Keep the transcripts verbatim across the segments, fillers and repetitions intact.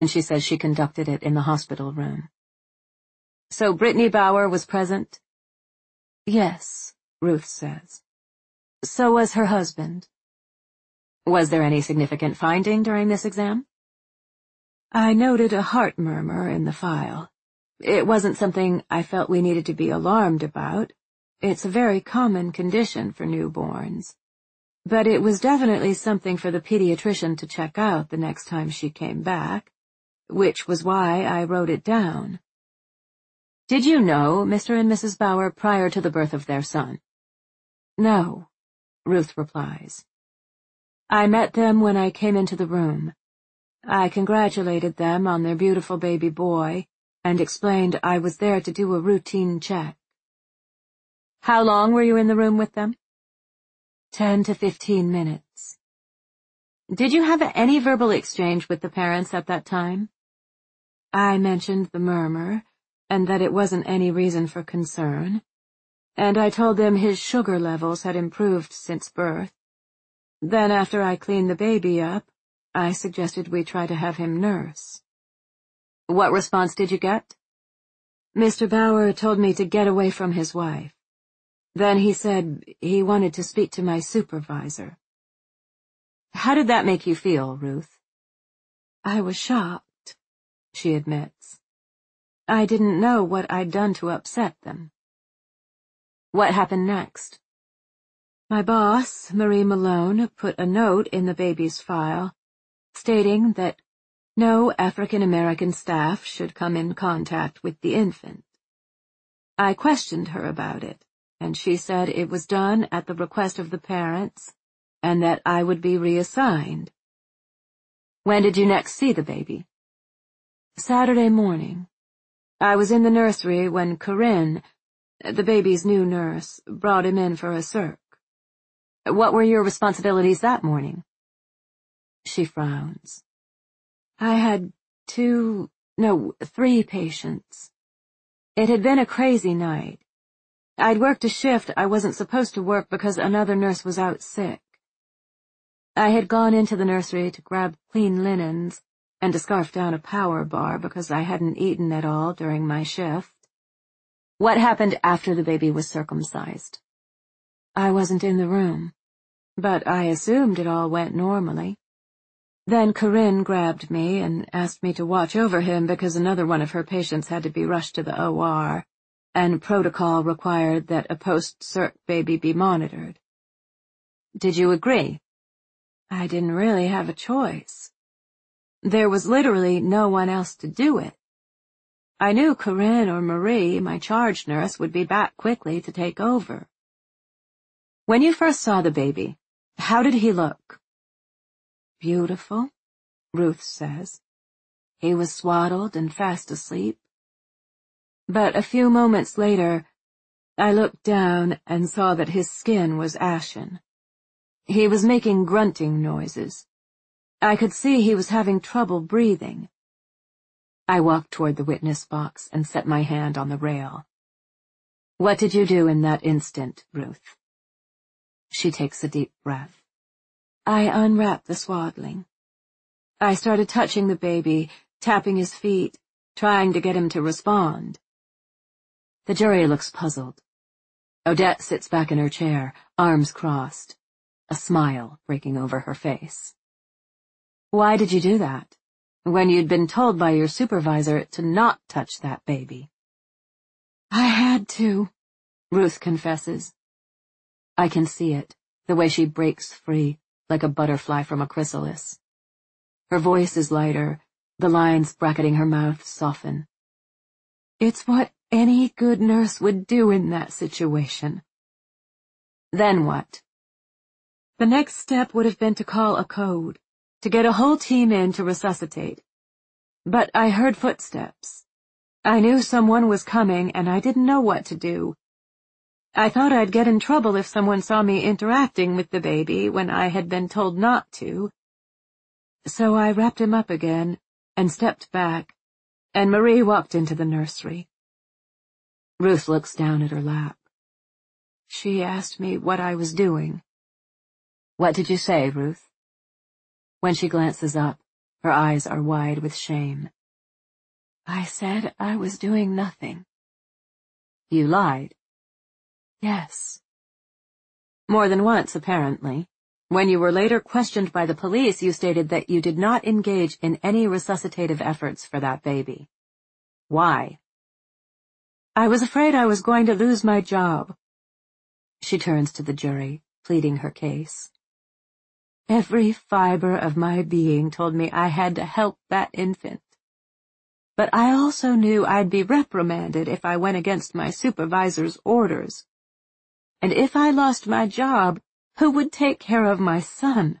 and she says she conducted it in the hospital room. So Brittany Bauer was present? Yes, Ruth says. So was her husband. Was there any significant finding during this exam? I noted a heart murmur in the file. It wasn't something I felt we needed to be alarmed about. It's a very common condition for newborns. But it was definitely something for the pediatrician to check out the next time she came back, which was why I wrote it down. Did you know Mister and Missus Bauer prior to the birth of their son? No, Ruth replies. I met them when I came into the room. I congratulated them on their beautiful baby boy and explained I was there to do a routine check. How long were you in the room with them? Ten to fifteen minutes. Did you have any verbal exchange with the parents at that time? I mentioned the murmur, and that it wasn't any reason for concern, and I told them his sugar levels had improved since birth. Then after I cleaned the baby up, I suggested we try to have him nurse. What response did you get? Mister Bauer told me to get away from his wife. Then he said he wanted to speak to my supervisor. How did that make you feel, Ruth? I was shocked, she admits. I didn't know what I'd done to upset them. What happened next? My boss, Marie Malone, put a note in the baby's file, stating that no African-American staff should come in contact with the infant. I questioned her about it, and she said it was done at the request of the parents, and that I would be reassigned. When did you next see the baby? Saturday morning. I was in the nursery when Corinne, the baby's new nurse, brought him in for a circ. What were your responsibilities that morning? She frowns. I had two, no, three patients. It had been a crazy night. I'd worked a shift I wasn't supposed to work because another nurse was out sick. I had gone into the nursery to grab clean linens and to scarf down a power bar because I hadn't eaten at all during my shift. What happened after the baby was circumcised? I wasn't in the room, but I assumed it all went normally. Then Corinne grabbed me and asked me to watch over him because another one of her patients had to be rushed to the O R, and protocol required that a post-circ baby be monitored. Did you agree? I didn't really have a choice. There was literally no one else to do it. I knew Corinne or Marie, my charge nurse, would be back quickly to take over. When you first saw the baby, how did he look? Beautiful, Ruth says. He was swaddled and fast asleep. But a few moments later, I looked down and saw that his skin was ashen. He was making grunting noises. I could see he was having trouble breathing. I walked toward the witness box and set my hand on the rail. What did you do in that instant, Ruth? She takes a deep breath. I unwrapped the swaddling. I started touching the baby, tapping his feet, trying to get him to respond. The jury looks puzzled. Odette sits back in her chair, arms crossed, a smile breaking over her face. Why did you do that, when you'd been told by your supervisor to not touch that baby? I had to, Ruth confesses. I can see it, the way she breaks free, like a butterfly from a chrysalis. Her voice is lighter, the lines bracketing her mouth soften. It's what any good nurse would do in that situation. Then what? The next step would have been to call a code, to get a whole team in to resuscitate. But I heard footsteps. I knew someone was coming, and I didn't know what to do. I thought I'd get in trouble if someone saw me interacting with the baby when I had been told not to. So I wrapped him up again and stepped back, and Marie walked into the nursery. Ruth looks down at her lap. She asked me what I was doing. What did you say, Ruth? When she glances up, Her eyes are wide with shame. I said I was doing nothing. You lied? Yes. More than once, apparently. When you were later questioned by the police, you stated that you did not engage in any resuscitative efforts for that baby. Why? I was afraid I was going to lose my job. She turns to the jury, pleading her case. Every fiber of my being told me I had to help that infant. But I also knew I'd be reprimanded if I went against my supervisor's orders. And if I lost my job, who would take care of my son?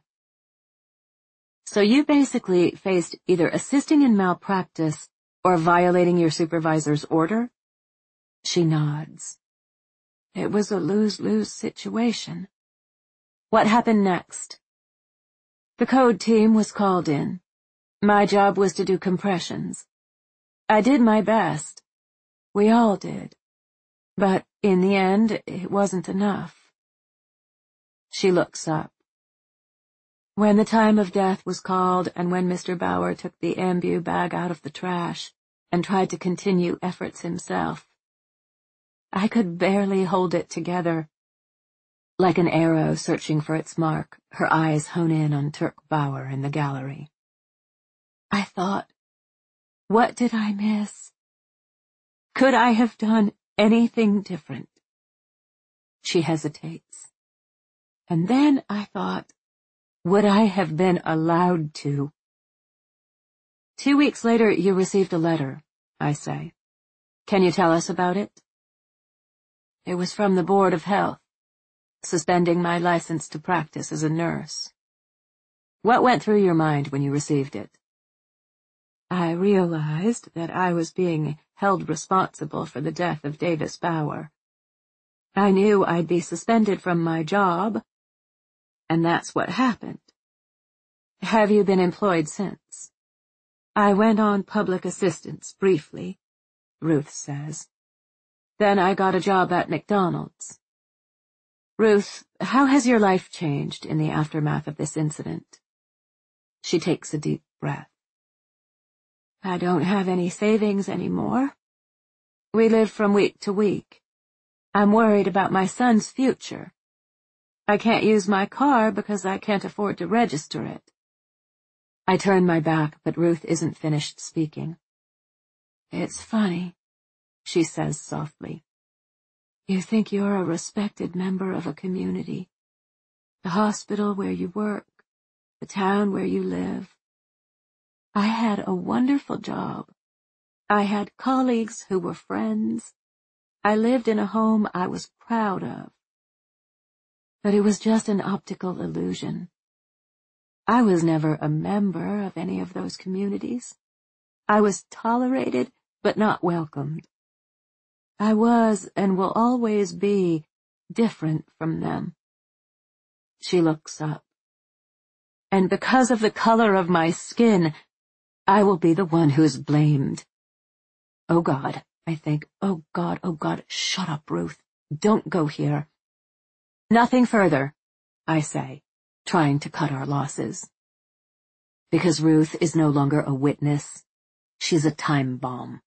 So you basically faced either assisting in malpractice or violating your supervisor's order? She nods. It was a lose-lose situation. What happened next? The code team was called in. My job was to do compressions. I did my best. We all did. But in the end, it wasn't enough. She looks up. When the time of death was called and when Mister Bauer took the ambu bag out of the trash and tried to continue efforts himself, I could barely hold it together. Like an arrow searching for its mark, her eyes hone in on Turk Bauer in the gallery. I thought, what did I miss? Could I have done anything different? She hesitates. And then I thought, would I have been allowed to? Two weeks later, you received a letter, I say. Can you tell us about it? It was from the Board of Health, suspending my license to practice as a nurse. What went through your mind when you received it? I realized that I was being held responsible for the death of Davis Bauer. I knew I'd be suspended from my job, and that's what happened. Have you been employed since? I went on public assistance briefly, Ruth says. Then I got a job at McDonald's. Ruth, how has your life changed in the aftermath of this incident? She takes a deep breath. I don't have any savings anymore. We live from week to week. I'm worried about my son's future. I can't use my car because I can't afford to register it. I turn my back, but Ruth isn't finished speaking. It's funny, she says softly. You think you're a respected member of a community. The hospital where you work, the town where you live. I had a wonderful job. I had colleagues who were friends. I lived in a home I was proud of. But it was just an optical illusion. I was never a member of any of those communities. I was tolerated, but not welcomed. I was, and will always be, different from them. She looks up. And because of the color of my skin, I will be the one who's blamed. Oh God, I think, oh God, oh God, shut up, Ruth. Don't go here. Nothing further, I say, trying to cut our losses. Because Ruth is no longer a witness. She's a time bomb.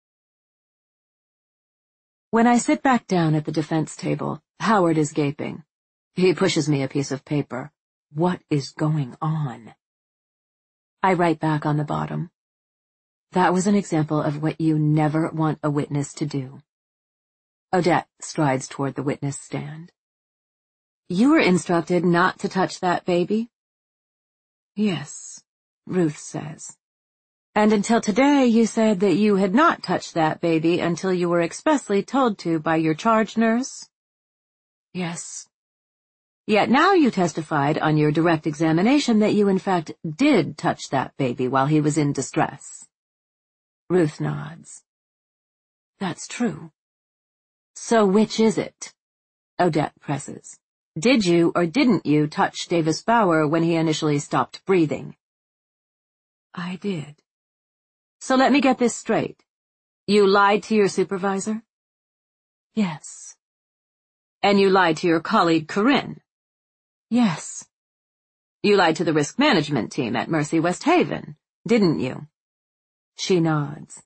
When I sit back down at the defense table, Howard is gaping. He pushes me a piece of paper. What is going on? I write back on the bottom. That was an example of what you never want a witness to do. Odette strides toward the witness stand. You were instructed not to touch that baby? Yes, Ruth says. And until today you said that you had not touched that baby until you were expressly told to by your charge nurse? Yes. Yet now you testified on your direct examination that you in fact did touch that baby while he was in distress. Ruth nods. That's true. So which is it? Odette presses. Did you or didn't you touch Davis Bauer when he initially stopped breathing? I did. So let me get this straight. You lied to your supervisor? Yes. And you lied to your colleague Corinne? Yes. You lied to the risk management team at Mercy West Haven, didn't you? She nods.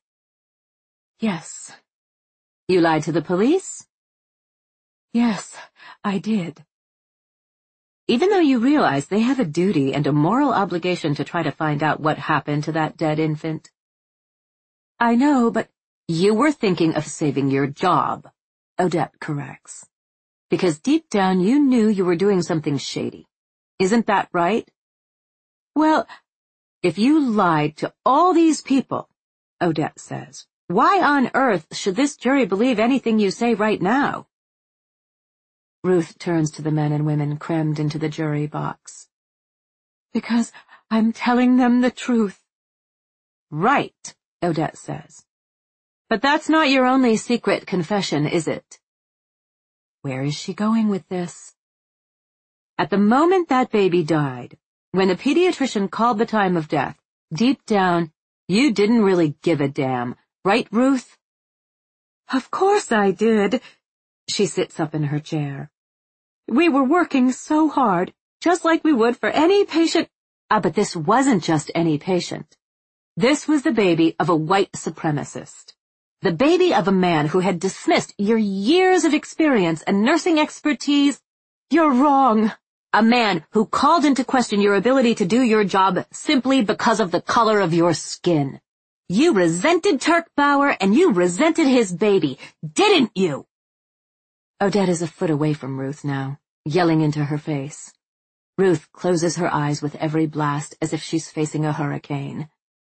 Yes. You lied to the police? Yes, I did. Even though you realize they have a duty and a moral obligation to try to find out what happened to that dead infant. I know, but you were thinking of saving your job, Odette corrects. Because deep down you knew you were doing something shady. Isn't that right? Well, if you lied to all these people, Odette says, why on earth should this jury believe anything you say right now? Ruth turns to the men and women crammed into the jury box. Because I'm telling them the truth. Right, Odette says. But that's not your only secret confession, is it? Where is she going with this? At the moment that baby died, when the pediatrician called the time of death, deep down, you didn't really give a damn, right, Ruth? Of course I did. She sits up in her chair. We were working so hard, just like we would for any patient. Ah, but this wasn't just any patient. This was the baby of a white supremacist. The baby of a man who had dismissed your years of experience and nursing expertise. You're wrong. A man who called into question your ability to do your job simply because of the color of your skin. You resented Turk Bauer and you resented his baby, didn't you? Odette is a foot away from Ruth now, yelling into her face. Ruth closes her eyes with every blast as if she's facing a hurricane.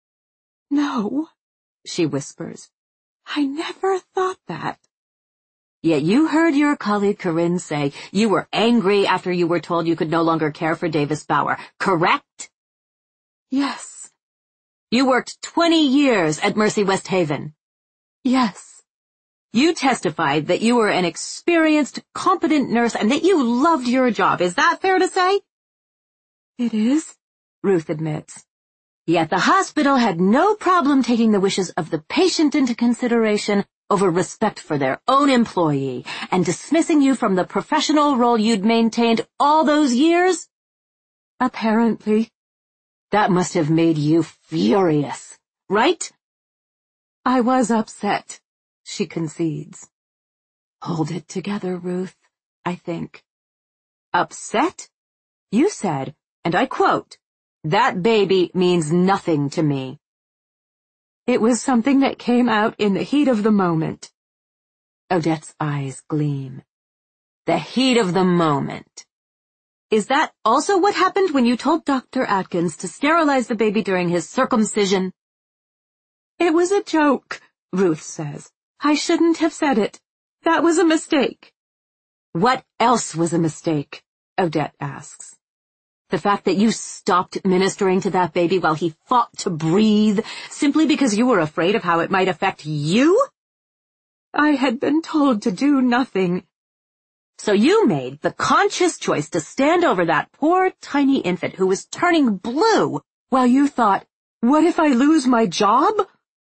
No, she whispers. I never thought that. Yet you heard your colleague Corinne say you were angry after you were told you could no longer care for Davis Bauer, correct? Yes. You worked twenty years at Mercy West Haven. Yes. You testified that you were an experienced, competent nurse and that you loved your job. Is that fair to say? It is, Ruth admits. Yet the hospital had no problem taking the wishes of the patient into consideration over respect for their own employee and dismissing you from the professional role you'd maintained all those years? Apparently. That must have made you furious, right? I was upset, she concedes. Hold it together, Ruth, I think. Upset? You said, and I quote, that baby means nothing to me. It was something that came out in the heat of the moment. Odette's eyes gleam. The heat of the moment. Is that also what happened when you told Doctor Atkins to sterilize the baby during his circumcision? It was a joke, Ruth says. I shouldn't have said it. That was a mistake. What else was a mistake? Odette asks. The fact that you stopped ministering to that baby while he fought to breathe, simply because you were afraid of how it might affect you? I had been told to do nothing. So you made the conscious choice to stand over that poor tiny infant who was turning blue while you thought, what if I lose my job?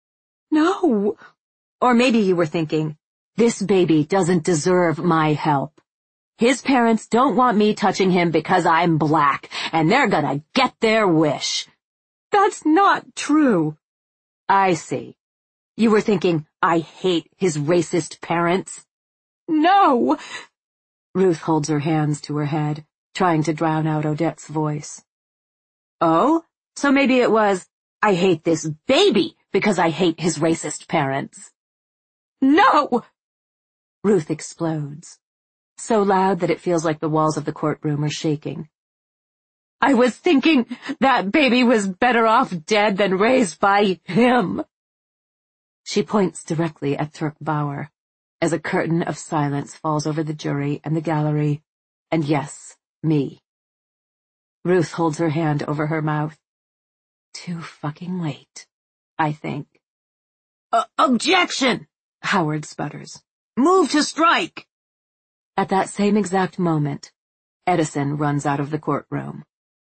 No. Or maybe you were thinking, this baby doesn't deserve my help. His parents don't want me touching him because I'm black, and they're gonna get their wish. That's not true. I see. You were thinking, I hate his racist parents. No! Ruth holds her hands to her head, trying to drown out Odette's voice. Oh? So maybe it was, I hate this baby because I hate his racist parents. No! Ruth explodes, so loud that it feels like the walls of the courtroom are shaking. I was thinking that baby was better off dead than raised by him. She points directly at Turk Bauer, as a curtain of silence falls over the jury and the gallery, and yes, me. Ruth holds her hand over her mouth. Too fucking late, I think. Uh, objection! Howard sputters. Move to strike! At that same exact moment, Edison runs out of the courtroom.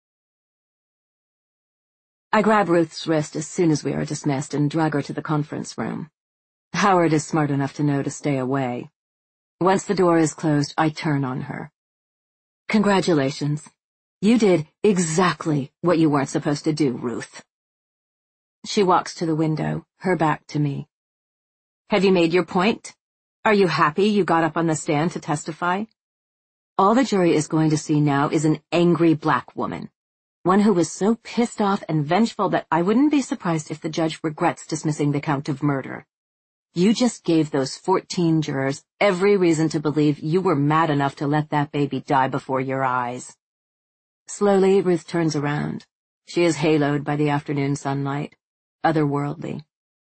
I grab Ruth's wrist as soon as we are dismissed and drag her to the conference room. Howard is smart enough to know to stay away. Once the door is closed, I turn on her. Congratulations. You did exactly what you weren't supposed to do, Ruth. She walks to the window, her back to me. Have you made your point? Are you happy you got up on the stand to testify? All the jury is going to see now is an angry black woman. One who was so pissed off and vengeful that I wouldn't be surprised if the judge regrets dismissing the count of murder. You just gave those fourteen jurors every reason to believe you were mad enough to let that baby die before your eyes. Slowly, Ruth turns around. She is haloed by the afternoon sunlight, otherworldly.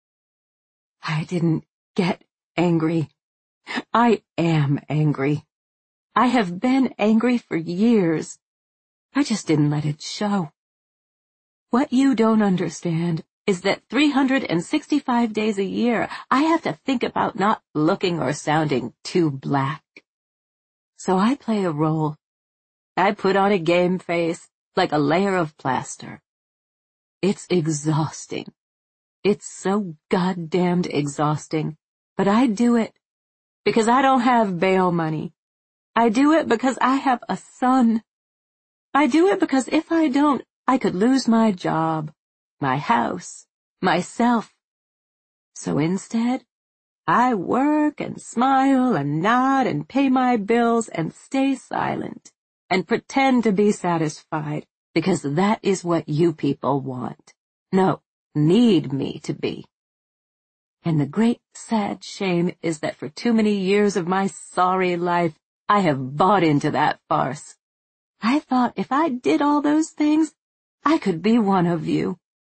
I didn't get angry. I am angry. I have been angry for years. I just didn't let it show. What you don't understand is that three hundred sixty-five days a year, I have to think about not looking or sounding too black. So I play a role. I put on a game face, like a layer of plaster. It's exhausting. It's so goddamned exhausting. But I do it because I don't have bail money. I do it because I have a son. I do it because if I don't, I could lose my job, my house, myself. So instead, I work and smile and nod and pay my bills and stay silent and pretend to be satisfied because that is what you people want. No, need me to be. And the great sad shame is that for too many years of my sorry life, I have bought into that farce. I thought if I did all those things, I could be one of you.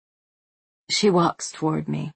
She walks toward me.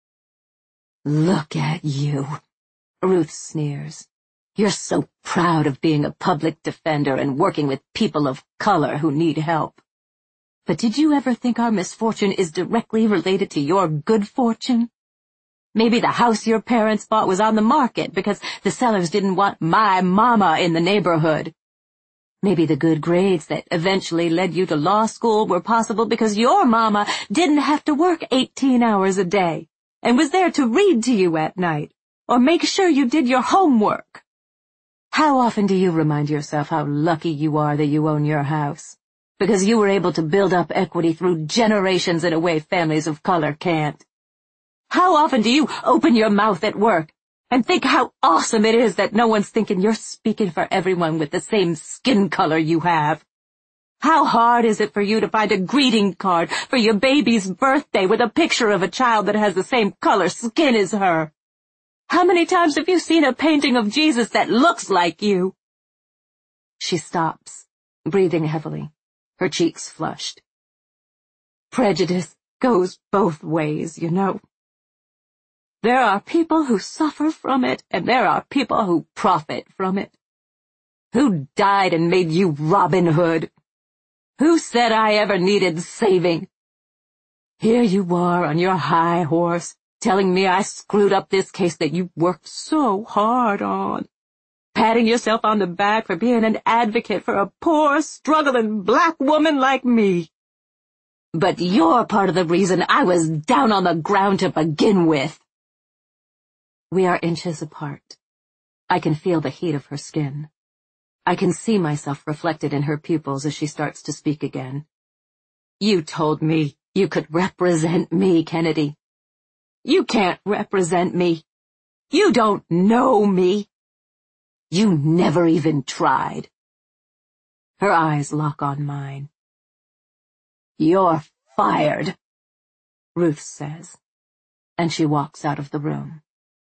Look at you, Ruth sneers. You're so proud of being a public defender and working with people of color who need help. But did you ever think our misfortune is directly related to your good fortune? Maybe the house your parents bought was on the market because the sellers didn't want my mama in the neighborhood. Maybe the good grades that eventually led you to law school were possible because your mama didn't have to work eighteen hours a day and was there to read to you at night or make sure you did your homework. How often do you remind yourself how lucky you are that you own your house? Because you were able to build up equity through generations in a way families of color can't. How often do you open your mouth at work and think how awesome it is that no one's thinking you're speaking for everyone with the same skin color you have? How hard is it for you to find a greeting card for your baby's birthday with a picture of a child that has the same color skin as her? How many times have you seen a painting of Jesus that looks like you? She stops, breathing heavily, her cheeks flushed. Prejudice goes both ways, you know. There are people who suffer from it, and there are people who profit from it. Who died and made you Robin Hood? Who said I ever needed saving? Here you are on your high horse, telling me I screwed up this case that you worked so hard on, patting yourself on the back for being an advocate for a poor, struggling black woman like me. But you're part of the reason I was down on the ground to begin with. We are inches apart. I can feel the heat of her skin. I can see myself reflected in her pupils as she starts to speak again. You told me you could represent me, Kennedy. You can't represent me. You don't know me. You never even tried. Her eyes lock on mine. You're fired, Ruth says, and she walks out of the room.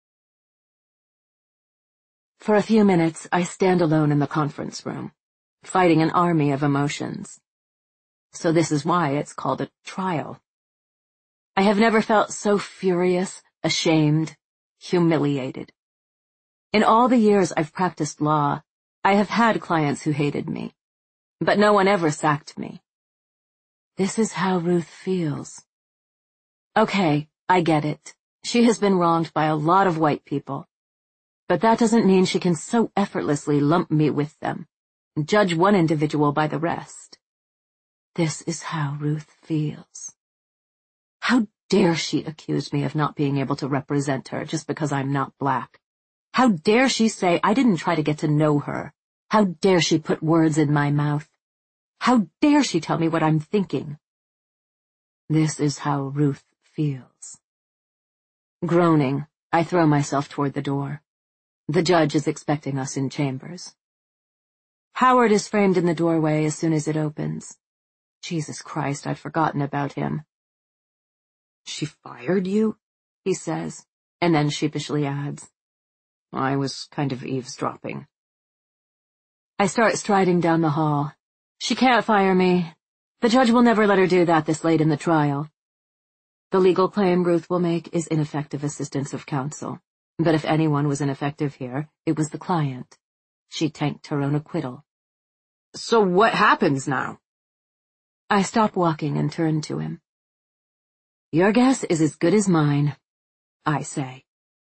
For a few minutes, I stand alone in the conference room, fighting an army of emotions. So this is why it's called a trial. I have never felt so furious, ashamed, humiliated. In all the years I've practiced law, I have had clients who hated me, but no one ever sacked me. This is how Ruth feels. Okay, I get it. She has been wronged by a lot of white people. But that doesn't mean she can so effortlessly lump me with them, and judge one individual by the rest. This is how Ruth feels. How dare she accuse me of not being able to represent her just because I'm not black? How dare she say I didn't try to get to know her? How dare she put words in my mouth? How dare she tell me what I'm thinking? This is how Ruth feels. Groaning, I throw myself toward the door. The judge is expecting us in chambers. Howard is framed in the doorway as soon as it opens. Jesus Christ, I'd forgotten about him. "She fired you?" he says, and then sheepishly adds, "I was kind of eavesdropping." I start striding down the hall. She can't fire me. The judge will never let her do that this late in the trial. The legal claim Ruth will make is ineffective assistance of counsel. But if anyone was ineffective here, it was the client. She tanked her own acquittal. "So what happens now?" I stop walking and turn to him. "Your guess is as good as mine," I say.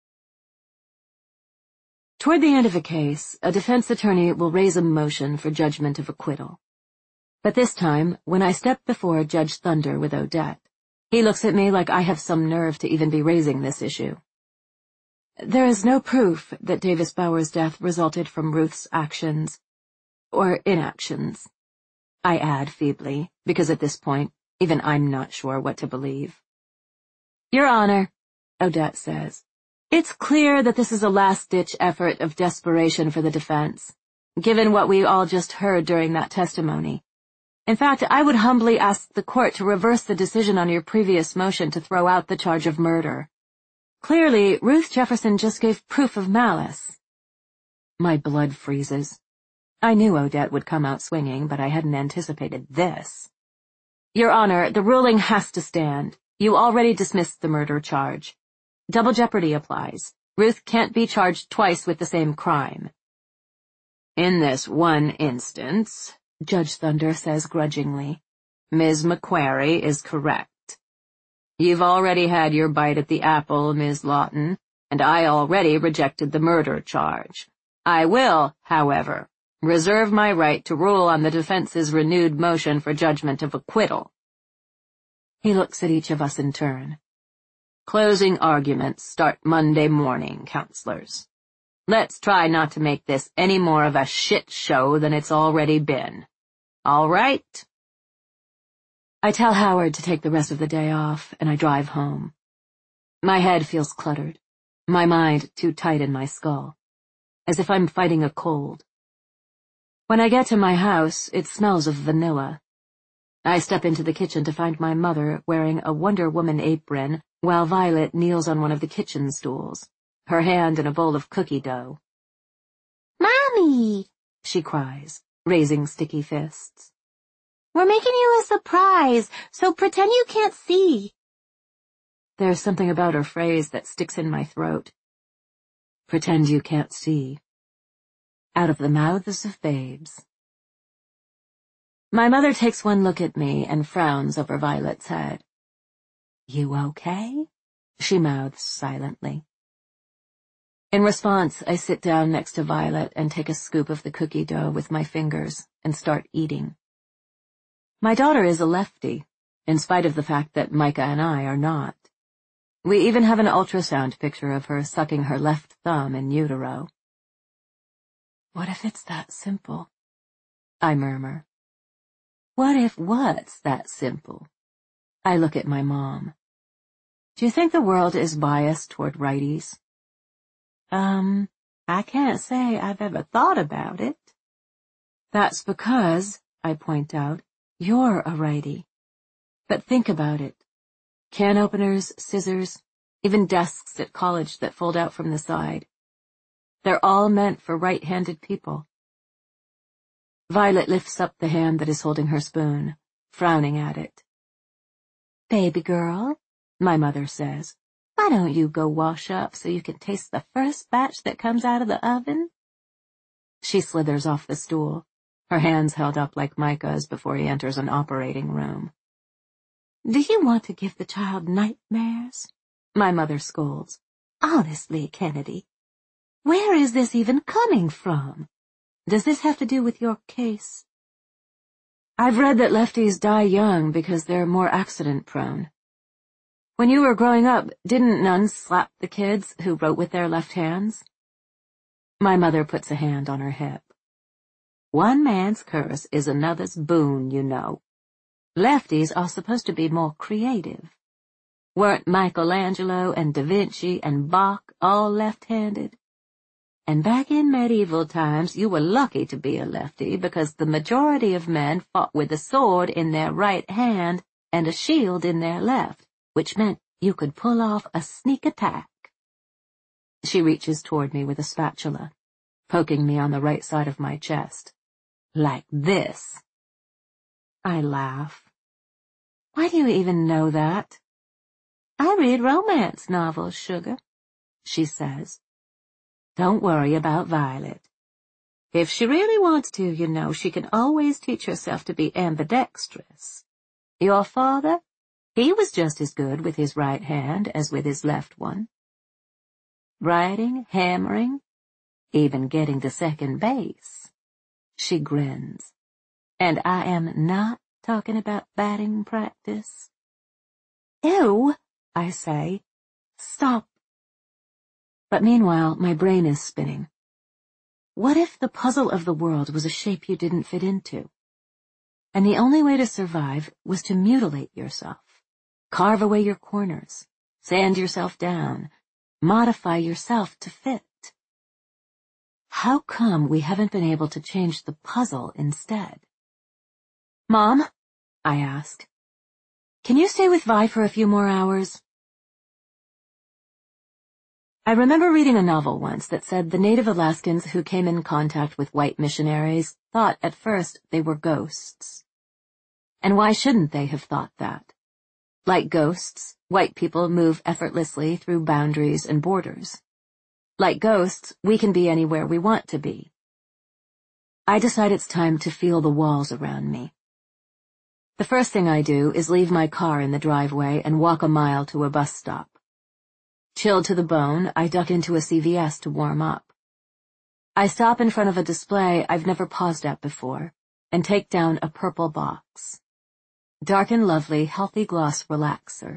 Toward the end of a case, a defense attorney will raise a motion for judgment of acquittal. But this time, when I step before Judge Thunder with Odette, he looks at me like I have some nerve to even be raising this issue. There is no proof that Davis Bauer's death resulted from Ruth's actions, or inactions. I add feebly, because at this point, even I'm not sure what to believe. "Your Honor," Odette says, "it's clear that this is a last-ditch effort of desperation for the defense, given what we all just heard during that testimony. In fact, I would humbly ask the court to reverse the decision on your previous motion to throw out the charge of murder. Clearly, Ruth Jefferson just gave proof of malice." My blood freezes. I knew Odette would come out swinging, but I hadn't anticipated this. "Your Honor, the ruling has to stand. You already dismissed the murder charge. Double jeopardy applies. Ruth can't be charged twice with the same crime." "In this one instance," Judge Thunder says grudgingly, "Miz McQuarrie is correct. You've already had your bite at the apple, Miz Lawton, and I already rejected the murder charge. I will, however, reserve my right to rule on the defense's renewed motion for judgment of acquittal." He looks at each of us in turn. "Closing arguments start Monday morning, counselors. Let's try not to make this any more of a shit show than it's already been. All right?" I tell Howard to take the rest of the day off, and I drive home. My head feels cluttered, my mind too tight in my skull, as if I'm fighting a cold. When I get to my house, it smells of vanilla. I step into the kitchen to find my mother wearing a Wonder Woman apron while Violet kneels on one of the kitchen stools, her hand in a bowl of cookie dough. "Mommy!" she cries, raising sticky fists. "We're making you a surprise, so pretend you can't see." There's something about her phrase that sticks in my throat. Pretend you can't see. Out of the mouths of babes. My mother takes one look at me and frowns over Violet's head. "You okay?" she mouths silently. In response, I sit down next to Violet and take a scoop of the cookie dough with my fingers and start eating. My daughter is a lefty, in spite of the fact that Micah and I are not. We even have an ultrasound picture of her sucking her left thumb in utero. What if it's that simple? I murmur. What if what's that simple? I look at my mom. Do you think the world is biased toward righties? Um, I can't say I've ever thought about it. That's because, I point out, you're a righty. But think about it. Can openers, scissors, even desks at college that fold out from the side. They're all meant for right-handed people. Violet lifts up the hand that is holding her spoon, frowning at it. "Baby girl," my mother says, "why don't you go wash up so you can taste the first batch that comes out of the oven?" She slithers off the stool, her hands held up like Micah's before he enters an operating room. "Do you want to give the child nightmares?" my mother scolds. "Honestly, Kennedy, where is this even coming from? Does this have to do with your case?" I've read that lefties die young because they're more accident-prone. When you were growing up, didn't nuns slap the kids who wrote with their left hands? My mother puts a hand on her hip. One man's curse is another's boon, you know. Lefties are supposed to be more creative. Weren't Michelangelo and Da Vinci and Bach all left-handed? And back in medieval times, you were lucky to be a lefty because the majority of men fought with a sword in their right hand and a shield in their left, which meant you could pull off a sneak attack. She reaches toward me with a spatula, poking me on the right side of my chest. Like this. I laugh. Why do you even know that? I read romance novels, sugar, she says. Don't worry about Violet. If she really wants to, you know, she can always teach herself to be ambidextrous. Your father, he was just as good with his right hand as with his left one. Writing, hammering, even getting to second base. She grins. And I am not talking about batting practice. Ew, I say. Stop. But meanwhile, my brain is spinning. What if the puzzle of the world was a shape you didn't fit into? And the only way to survive was to mutilate yourself, carve away your corners, sand yourself down, modify yourself to fit. How come we haven't been able to change the puzzle instead? Mom, I ask, can you stay with Vi for a few more hours? I remember reading a novel once that said the native Alaskans who came in contact with white missionaries thought at first they were ghosts. And why shouldn't they have thought that? Like ghosts, white people move effortlessly through boundaries and borders. Like ghosts, we can be anywhere we want to be. I decide it's time to feel the walls around me. The first thing I do is leave my car in the driveway and walk a mile to a bus stop. Chilled to the bone, I duck into a C V S to warm up. I stop in front of a display I've never paused at before and take down a purple box. Dark and lovely, healthy gloss relaxer.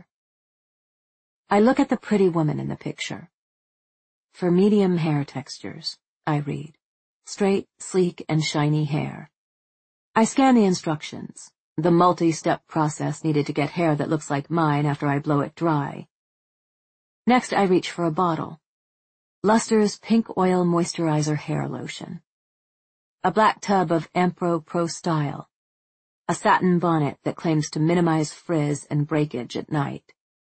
I look at the pretty woman in the picture. For medium hair textures, I read. Straight, sleek, and shiny hair. I scan the instructions, the multi-step process needed to get hair that looks like mine after I blow it dry. Next, I reach for a bottle. Luster's Pink Oil Moisturizer Hair Lotion. A black tub of Ampro Pro Style. A satin bonnet that claims to minimize frizz and breakage at night.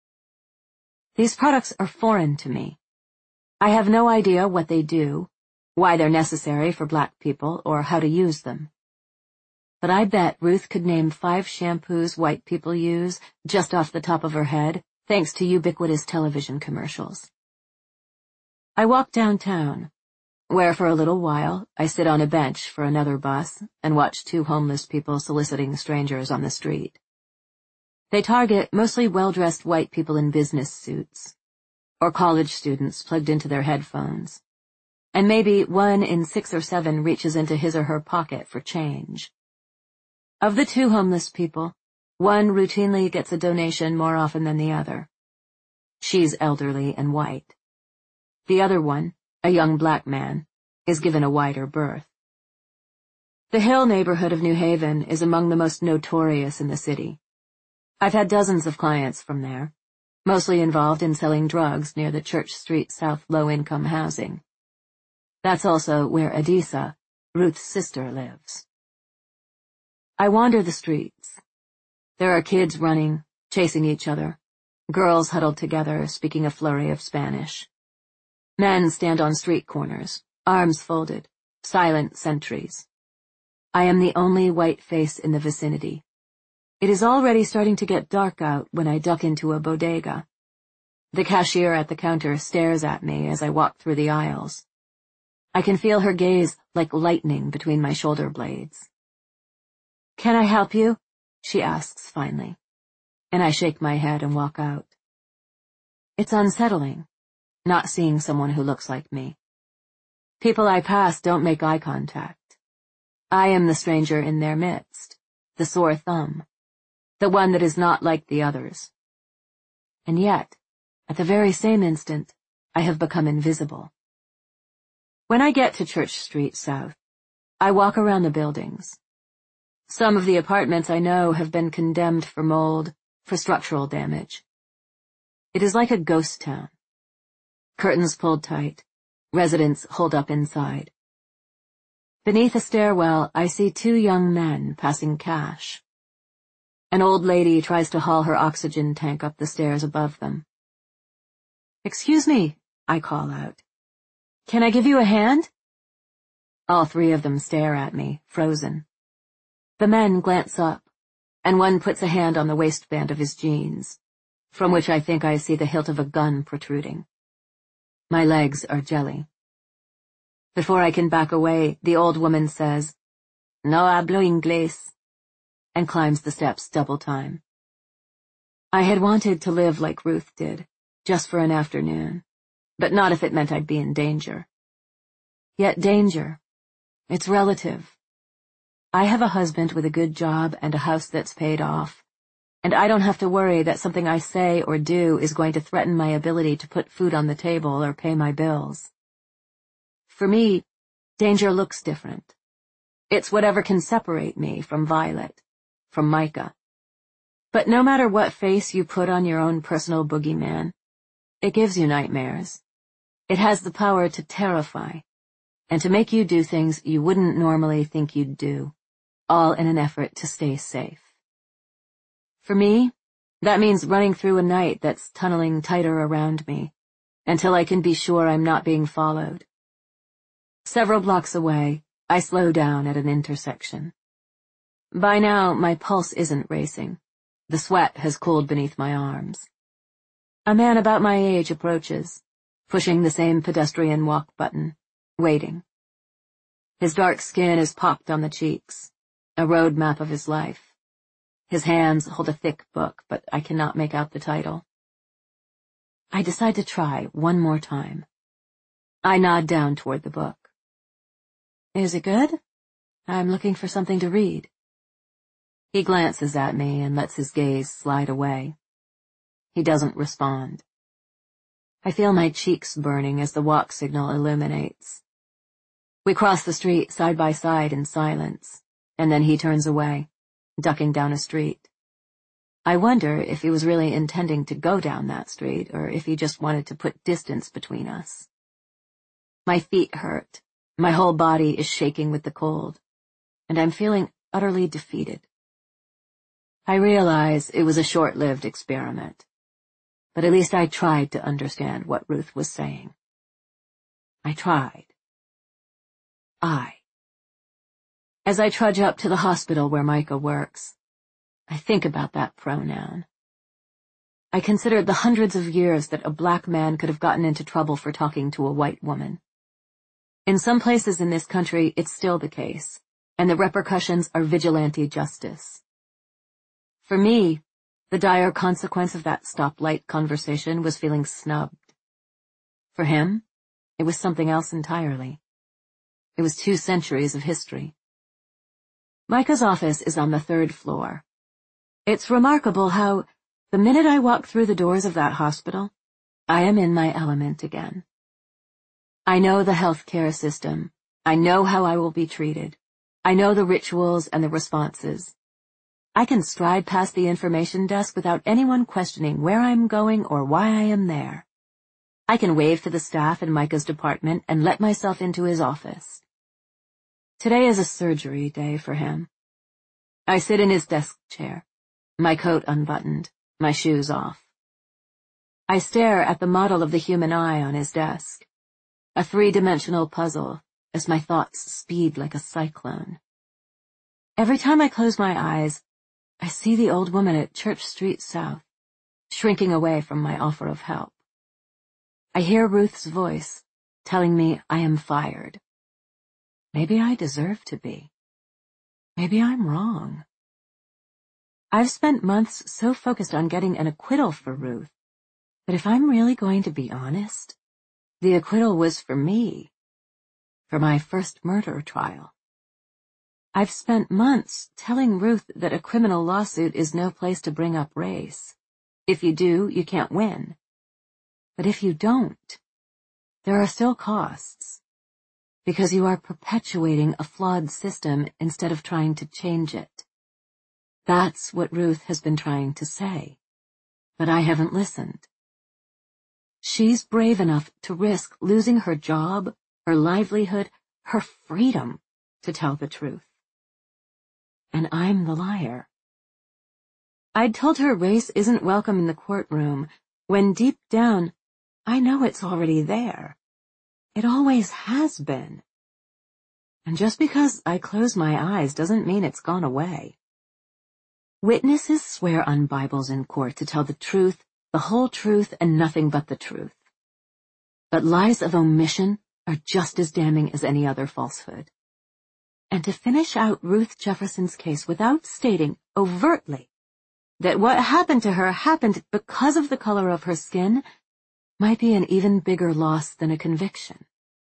These products are foreign to me. I have no idea what they do, why they're necessary for black people, or how to use them. But I bet Ruth could name five shampoos white people use just off the top of her head, thanks to ubiquitous television commercials. I walk downtown, where for a little while I sit on a bench for another bus and watch two homeless people soliciting strangers on the street. They target mostly well-dressed white people in business suits, or college students plugged into their headphones, and maybe one in six or seven reaches into his or her pocket for change. Of the two homeless people, one routinely gets a donation more often than the other. She's elderly and white. The other one, a young black man, is given a wider berth. The Hill neighborhood of New Haven is among the most notorious in the city. I've had dozens of clients from there, mostly involved in selling drugs near the Church Street South low-income housing. That's also where Adisa, Ruth's sister, lives. I wander the streets. There are kids running, chasing each other, girls huddled together, speaking a flurry of Spanish. Men stand on street corners, arms folded, silent sentries. I am the only white face in the vicinity. It is already starting to get dark out when I duck into a bodega. The cashier at the counter stares at me as I walk through the aisles. I can feel her gaze like lightning between my shoulder blades. "Can I help you?" she asks finally, and I shake my head and walk out. It's unsettling, not seeing someone who looks like me. People I pass don't make eye contact. I am the stranger in their midst, the sore thumb, the one that is not like the others. And yet, at the very same instant, I have become invisible. When I get to Church Street South, I walk around the buildings. Some of the apartments I know have been condemned for mold, for structural damage. It is like a ghost town. Curtains pulled tight. Residents holed up inside. Beneath a stairwell, I see two young men passing cash. An old lady tries to haul her oxygen tank up the stairs above them. "Excuse me," I call out. "Can I give you a hand?" All three of them stare at me, frozen. The men glance up, and one puts a hand on the waistband of his jeans, from which I think I see the hilt of a gun protruding. My legs are jelly. Before I can back away, the old woman says, "No hablo inglés," and climbs the steps double time. I had wanted to live like Ruth did, just for an afternoon, but not if it meant I'd be in danger. Yet danger, it's relative. I have a husband with a good job and a house that's paid off, and I don't have to worry that something I say or do is going to threaten my ability to put food on the table or pay my bills. For me, danger looks different. It's whatever can separate me from Violet, from Micah. But no matter what face you put on your own personal boogeyman, it gives you nightmares. It has the power to terrify, and to make you do things you wouldn't normally think you'd do, all in an effort to stay safe. For me, that means running through a night that's tunneling tighter around me, until I can be sure I'm not being followed. Several blocks away, I slow down at an intersection. By now, my pulse isn't racing. The sweat has cooled beneath my arms. A man about my age approaches, pushing the same pedestrian walk button, waiting. His dark skin is pocked on the cheeks, a road map of his life. His hands hold a thick book, but I cannot make out the title. I decide to try one more time. I nod down toward the book. "Is it good? I'm looking for something to read." He glances at me and lets his gaze slide away. He doesn't respond. I feel my cheeks burning as the walk signal illuminates. We cross the street side by side in silence, and then he turns away, ducking down a street. I wonder if he was really intending to go down that street, or if he just wanted to put distance between us. My feet hurt. My whole body is shaking with the cold, and I'm feeling utterly defeated. I realize it was a short-lived experiment, but at least I tried to understand what Ruth was saying. I tried. I. As I trudge up to the hospital where Micah works, I think about that pronoun. I considered the hundreds of years that a black man could have gotten into trouble for talking to a white woman. In some places in this country, it's still the case, and the repercussions are vigilante justice. For me, the dire consequence of that stoplight conversation was feeling snubbed. For him, it was something else entirely. It was two centuries of history. Micah's office is on the third floor. It's remarkable how, the minute I walk through the doors of that hospital, I am in my element again. I know the healthcare system. I know how I will be treated. I know the rituals and the responses. I can stride past the information desk without anyone questioning where I'm going or why I am there. I can wave to the staff in Micah's department and let myself into his office. Today is a surgery day for him. I sit in his desk chair, my coat unbuttoned, my shoes off. I stare at the model of the human eye on his desk, a three-dimensional puzzle, as my thoughts speed like a cyclone. Every time I close my eyes, I see the old woman at Church Street South, shrinking away from my offer of help. I hear Ruth's voice, telling me I am fired. Maybe I deserve to be. Maybe I'm wrong. I've spent months so focused on getting an acquittal for Ruth, but if I'm really going to be honest, the acquittal was for me, for my first murder trial. I've spent months telling Ruth that a criminal lawsuit is no place to bring up race. If you do, you can't win. But if you don't, there are still costs, because you are perpetuating a flawed system instead of trying to change it. That's what Ruth has been trying to say, but I haven't listened. She's brave enough to risk losing her job, her livelihood, her freedom to tell the truth. And I'm the liar. I'd told her race isn't welcome in the courtroom, when deep down, I know it's already there. It always has been. And just because I close my eyes doesn't mean it's gone away. Witnesses swear on Bibles in court to tell the truth, the whole truth, and nothing but the truth. But lies of omission are just as damning as any other falsehood. And to finish out Ruth Jefferson's case without stating overtly that what happened to her happened because of the color of her skin might be an even bigger loss than a conviction.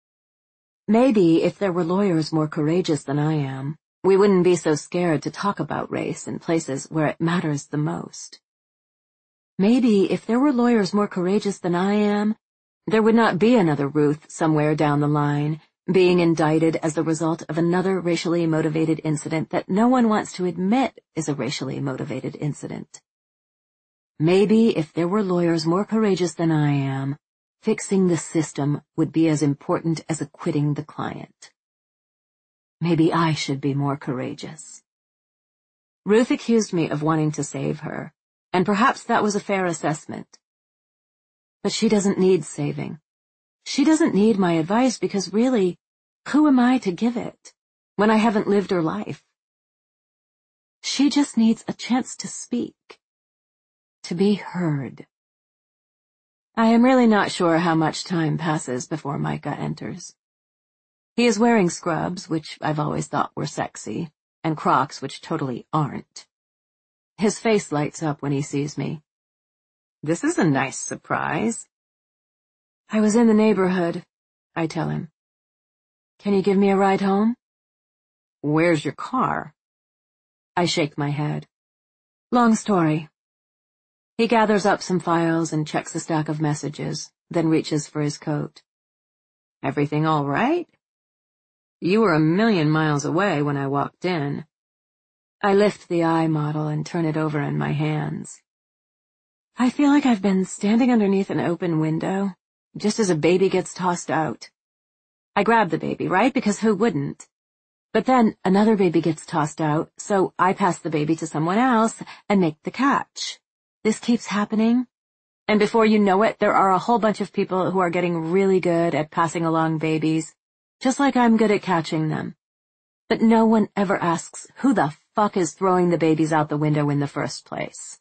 Maybe if there were lawyers more courageous than I am, we wouldn't be so scared to talk about race in places where it matters the most. Maybe if there were lawyers more courageous than I am, there would not be another Ruth somewhere down the line, being indicted as the result of another racially motivated incident that no one wants to admit is a racially motivated incident. Maybe if there were lawyers more courageous than I am, fixing the system would be as important as acquitting the client. Maybe I should be more courageous. Ruth accused me of wanting to save her, and perhaps that was a fair assessment. But she doesn't need saving. She doesn't need my advice because really, who am I to give it when I haven't lived her life? She just needs a chance to speak, to be heard. I am really not sure how much time passes before Micah enters. He is wearing scrubs, which I've always thought were sexy, and Crocs, which totally aren't. His face lights up when he sees me. This is a nice surprise. I was in the neighborhood, I tell him. Can you give me a ride home? Where's your car? I shake my head. Long story. He gathers up some files and checks a stack of messages, then reaches for his coat. Everything all right? You were a million miles away when I walked in. I lift the eye model and turn it over in my hands. I feel like I've been standing underneath an open window, just as a baby gets tossed out. I grab the baby, right? Because who wouldn't? But then another baby gets tossed out, so I pass the baby to someone else and make the catch. This keeps happening, and before you know it, there are a whole bunch of people who are getting really good at passing along babies, just like I'm good at catching them. But no one ever asks who the fuck is throwing the babies out the window in the first place.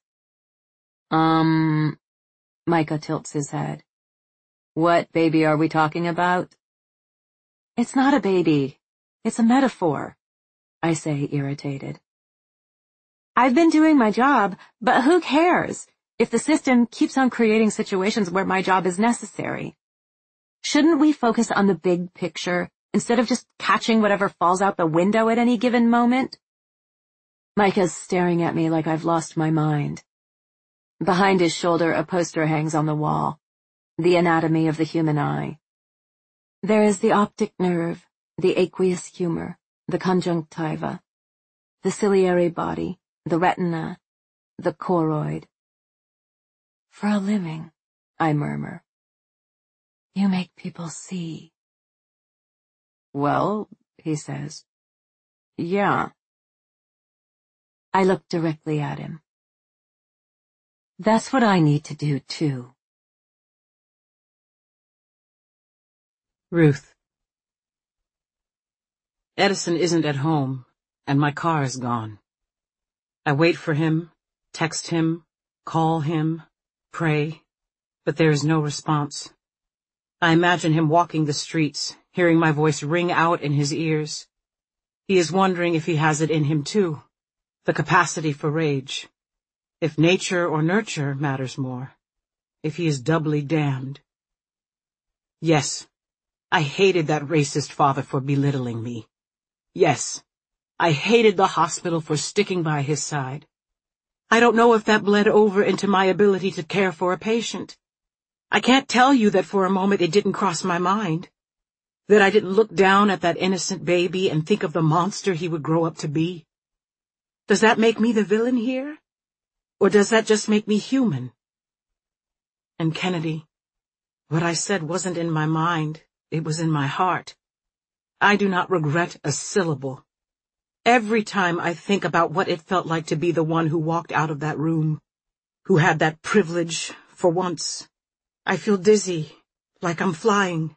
Um, Micah tilts his head. What baby are we talking about? It's not a baby. It's a metaphor, I say, irritated. I've been doing my job, but who cares if the system keeps on creating situations where my job is necessary? Shouldn't we focus on the big picture instead of just catching whatever falls out the window at any given moment? Micah's staring at me like I've lost my mind. Behind his shoulder, a poster hangs on the wall. The anatomy of the human eye. There is the optic nerve, the aqueous humor, the conjunctiva, the ciliary body, the retina, the choroid. For a living, I murmur. You make people see. Well, he says. Yeah. I look directly at him. That's what I need to do, too. Ruth. Edison isn't at home, and my car is gone. I wait for him, text him, call him, pray, but there is no response. I imagine him walking the streets, hearing my voice ring out in his ears. He is wondering if he has it in him too, the capacity for rage. If nature or nurture matters more, if he is doubly damned. Yes, I hated that racist father for belittling me. Yes, I hated the hospital for sticking by his side. I don't know if that bled over into my ability to care for a patient. I can't tell you that for a moment it didn't cross my mind, that I didn't look down at that innocent baby and think of the monster he would grow up to be. Does that make me the villain here? Or does that just make me human? And Kennedy, What I said wasn't in my mind, it was in my heart. I do not regret a syllable. Every time I think about what it felt like to be the one who walked out of that room, who had that privilege for once, I feel dizzy, like I'm flying.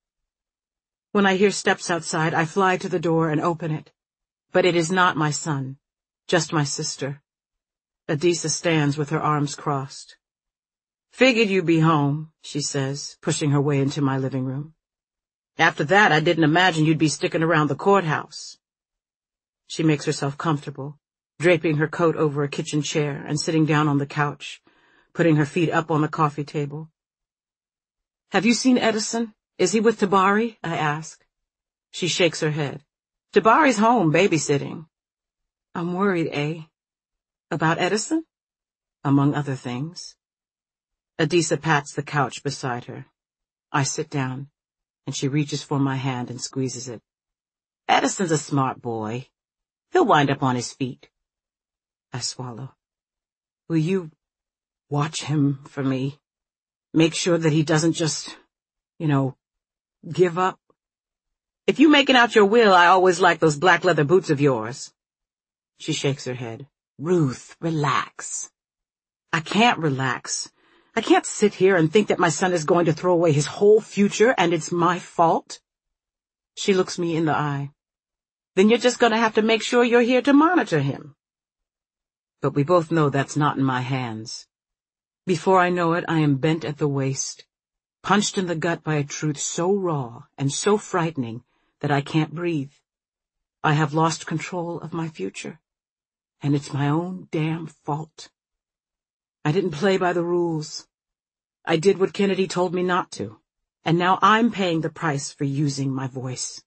When I hear steps outside, I fly to the door and open it. But it is not my son, just my sister. Adisa stands with her arms crossed. "Figured you'd be home," she says, pushing her way into my living room. "After that, I didn't imagine you'd be sticking around the courthouse." She makes herself comfortable, draping her coat over a kitchen chair and sitting down on the couch, putting her feet up on the coffee table. "Have you seen Edison? Is he with Tabari?" I ask. She shakes her head. "Tabari's home, babysitting." "I'm worried, eh? About Edison?" "Among other things." Adisa pats the couch beside her. I sit down, and she reaches for my hand and squeezes it. "Edison's a smart boy. He'll wind up on his feet." I swallow. "Will you watch him for me? Make sure that he doesn't just, you know, give up? If you making out your will, I always like those black leather boots of yours." She shakes her head. "Ruth, relax." "I can't relax. I can't sit here and think that my son is going to throw away his whole future and it's my fault." She looks me in the eye. "Then you're just going to have to make sure you're here to monitor him." But we both know that's not in my hands. Before I know it, I am bent at the waist, punched in the gut by a truth so raw and so frightening that I can't breathe. I have lost control of my future, and it's my own damn fault. I didn't play by the rules. I did what Kennedy told me not to, and now I'm paying the price for using my voice.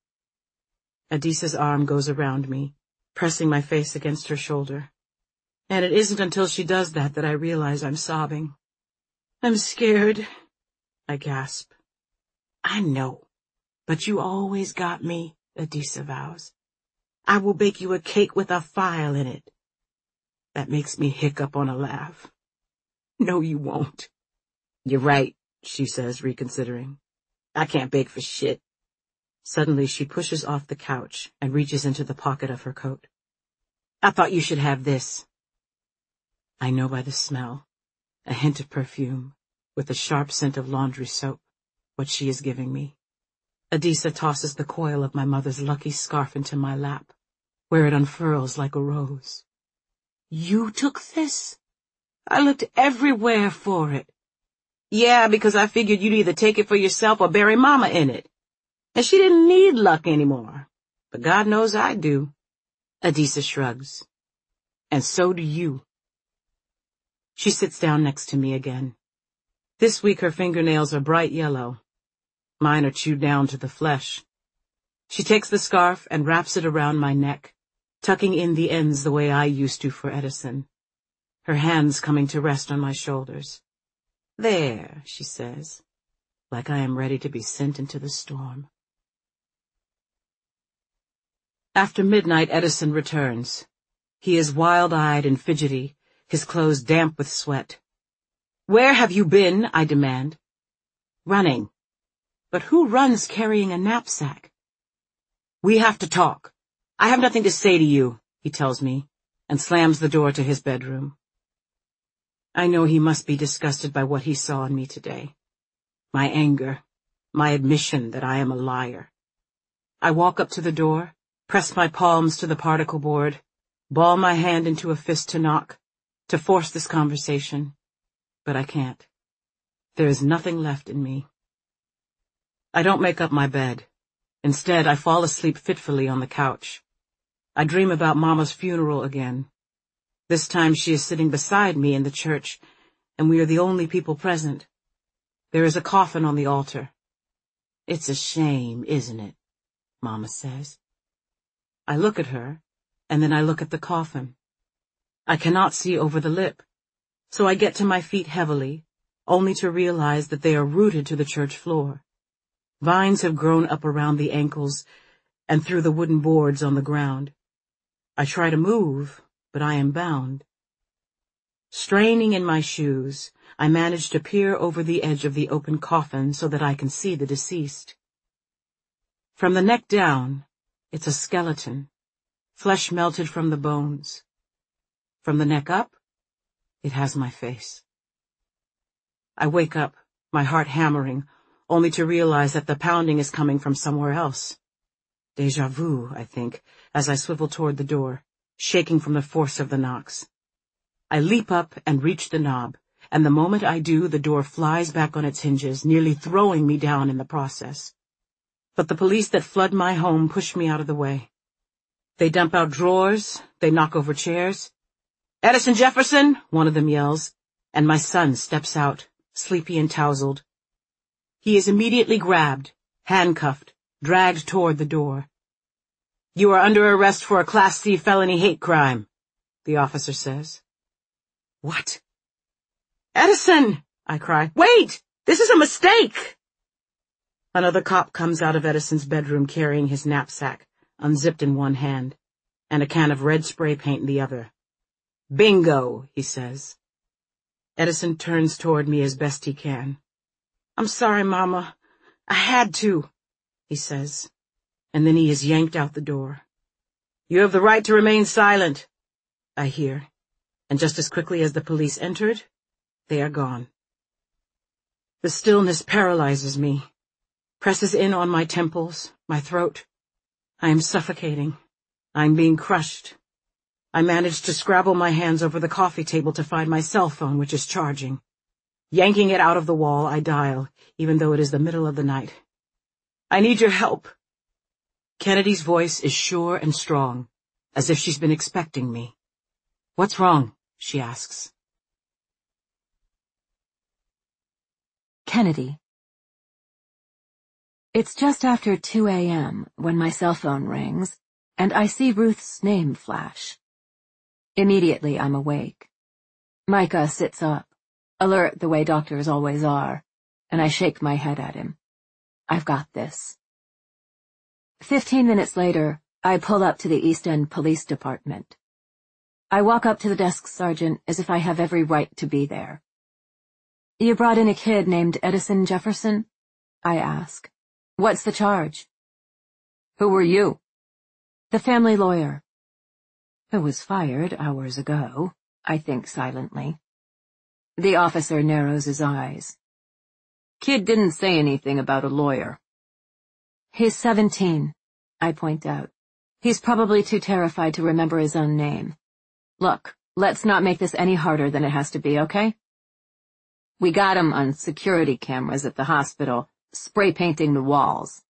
Adisa's arm goes around me, pressing my face against her shoulder. And it isn't until she does that that I realize I'm sobbing. "I'm scared," I gasp. "I know, but you always got me," Adisa vows. "I will bake you a cake with a file in it." That makes me hiccup on a laugh. "No, you won't." "You're right," she says, reconsidering. "I can't bake for shit." Suddenly she pushes off the couch and reaches into the pocket of her coat. "I thought you should have this." I know by the smell, a hint of perfume, with a sharp scent of laundry soap, what she is giving me. Adisa tosses the coil of my mother's lucky scarf into my lap, where it unfurls like a rose. "You took this?" "I looked everywhere for it." "Yeah, because I figured you'd either take it for yourself or bury Mama in it. And she didn't need luck anymore. But God knows I do." Adisa shrugs. "And so do you." She sits down next to me again. This week her fingernails are bright yellow. Mine are chewed down to the flesh. She takes the scarf and wraps it around my neck, tucking in the ends the way I used to for Edison, her hands coming to rest on my shoulders. "There," she says, like I am ready to be sent into the storm. After midnight, Edison returns. He is wild-eyed and fidgety, his clothes damp with sweat. "Where have you been?" I demand. "Running." "But who runs carrying a knapsack?" "We have to talk. I have nothing to say to you," he tells me, and slams the door to his bedroom. I know he must be disgusted by what he saw in me today. My anger, my admission that I am a liar. I walk up to the door, press my palms to the particle board, ball my hand into a fist to knock, to force this conversation, but I can't. There is nothing left in me. I don't make up my bed. Instead, I fall asleep fitfully on the couch. I dream about Mama's funeral again. This time she is sitting beside me in the church, and we are the only people present. There is a coffin on the altar. "It's a shame, isn't it?" Mama says. I look at her, and then I look at the coffin. I cannot see over the lip, so I get to my feet heavily, only to realize that they are rooted to the church floor. Vines have grown up around the ankles and through the wooden boards on the ground. I try to move, but I am bound. Straining in my shoes, I manage to peer over the edge of the open coffin so that I can see the deceased. From the neck down, it's a skeleton, flesh melted from the bones. From the neck up, it has my face. I wake up, my heart hammering, only to realize that the pounding is coming from somewhere else. Déjà vu, I think, as I swivel toward the door, shaking from the force of the knocks. I leap up and reach the knob, and the moment I do, the door flies back on its hinges, nearly throwing me down in the process. But the police that flood my home push me out of the way. They dump out drawers, they knock over chairs. "Edison Jefferson," one of them yells, and my son steps out, sleepy and tousled. He is immediately grabbed, handcuffed, dragged toward the door. "You are under arrest for a Class C felony hate crime," the officer says. "What?" "Edison!" I cry. "Wait! This is a mistake!" Another cop comes out of Edison's bedroom carrying his knapsack, unzipped in one hand, and a can of red spray paint in the other. "Bingo," he says. Edison turns toward me as best he can. "I'm sorry, Mama. I had to," he says, and then he is yanked out the door. "You have the right to remain silent," I hear, and just as quickly as the police entered, they are gone. The stillness paralyzes me, presses in on my temples, my throat. I am suffocating. I am being crushed. I manage to scrabble my hands over the coffee table to find my cell phone, which is charging. Yanking it out of the wall, I dial, even though it is the middle of the night. "I need your help." Kennedy's voice is sure and strong, as if she's been expecting me. "What's wrong?" she asks. Kennedy. It's just after two a m when my cell phone rings, and I see Ruth's name flash. Immediately I'm awake. Micah sits up, alert the way doctors always are, and I shake my head at him. I've got this. Fifteen minutes later, I pull up to the East End Police Department. I walk up to the desk sergeant as if I have every right to be there. "You brought in a kid named Edison Jefferson?" I ask. "What's the charge?" "Who were you?" "The family lawyer." "Who was fired hours ago," I think silently. The officer narrows his eyes. "Kid didn't say anything about a lawyer." "He's seventeen, I point out. He's probably too terrified to remember his own name. Look, let's not make this any harder than it has to be, okay? We got him on security cameras at the hospital, spray painting the walls."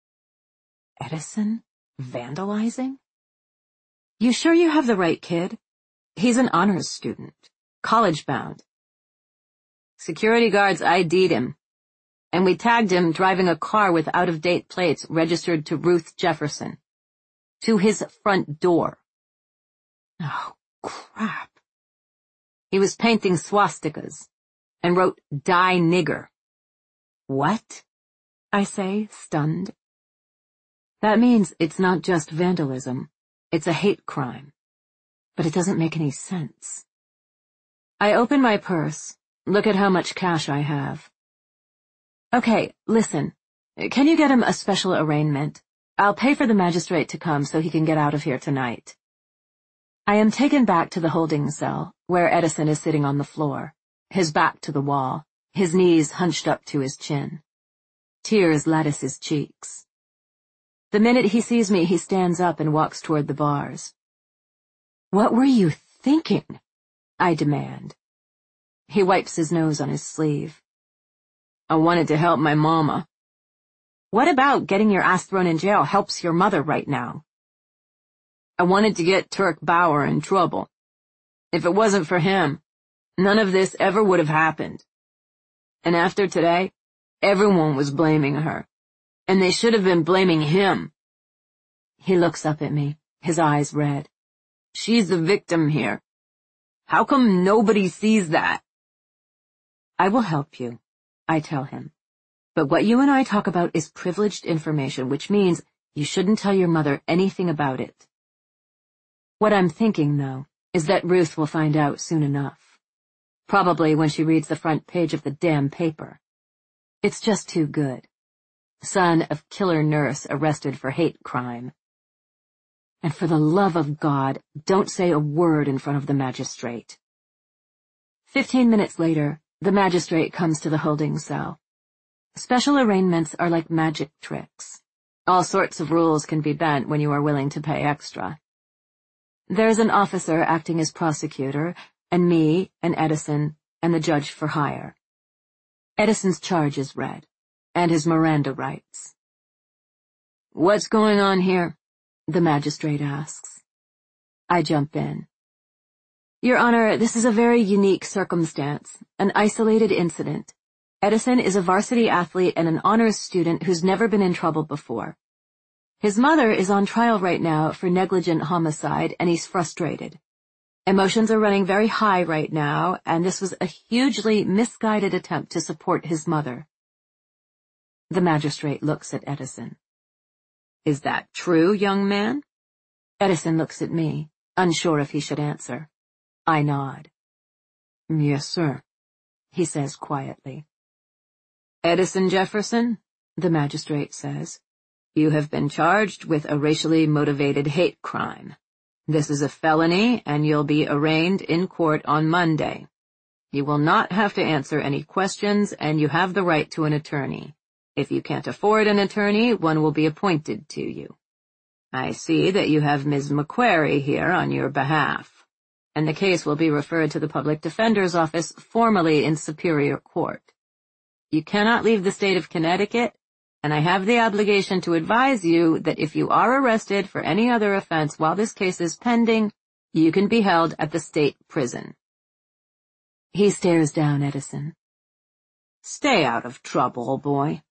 Edison? Vandalizing? "You sure you have the right kid? He's an honors student, college-bound." "Security guards I D'd him, and we tagged him driving a car with out-of-date plates registered to Ruth Jefferson. To his front door." Oh, crap. "He was painting swastikas, and wrote, 'Die nigger.'" "What?" I say, stunned. That means it's not just vandalism. It's a hate crime. But it doesn't make any sense. I open my purse, look at how much cash I have. "Okay, listen. Can you get him a special arraignment? I'll pay for the magistrate to come so he can get out of here tonight." I am taken back to the holding cell, where Edison is sitting on the floor, his back to the wall, his knees hunched up to his chin. Tears lattice his cheeks. The minute he sees me, he stands up and walks toward the bars. "What were you thinking?" I demand. He wipes his nose on his sleeve. "I wanted to help my mama." "What about getting your ass thrown in jail helps your mother right now?" "I wanted to get Turk Bauer in trouble. If it wasn't for him, none of this ever would have happened. And after today, everyone was blaming her. And they should have been blaming him." He looks up at me, his eyes red. "She's the victim here. How come nobody sees that?" "I will help you," I tell him. "But what you and I talk about is privileged information, which means you shouldn't tell your mother anything about it." What I'm thinking, though, is that Ruth will find out soon enough. Probably when she reads the front page of the damn paper. It's just too good. Son of killer nurse arrested for hate crime. And for the love of God, don't say a word in front of the magistrate. Fifteen minutes later, the magistrate comes to the holding cell. Special arraignments are like magic tricks. All sorts of rules can be bent when you are willing to pay extra. There's an officer acting as prosecutor, and me, and Edison, and the judge for hire. Edison's charge is read, and his Miranda rights. "What's going on here?" the magistrate asks. I jump in. "Your Honor, this is a very unique circumstance, an isolated incident. Edison is a varsity athlete and an honors student who's never been in trouble before. His mother is on trial right now for negligent homicide, and he's frustrated. Emotions are running very high right now, and this was a hugely misguided attempt to support his mother." The magistrate looks at Edison. "Is that true, young man?" Edison looks at me, unsure if he should answer. I nod. "Yes, sir," he says quietly. "Edison Jefferson," the magistrate says, "you have been charged with a racially motivated hate crime. This is a felony, and you'll be arraigned in court on Monday. You will not have to answer any questions, and you have the right to an attorney. If you can't afford an attorney, one will be appointed to you. I see that you have Miz McQuarrie here on your behalf, and the case will be referred to the Public Defender's Office formally in Superior Court. You cannot leave the state of Connecticut, and I have the obligation to advise you that if you are arrested for any other offense while this case is pending, you can be held at the state prison." He stares down Edison. "Stay out of trouble, boy."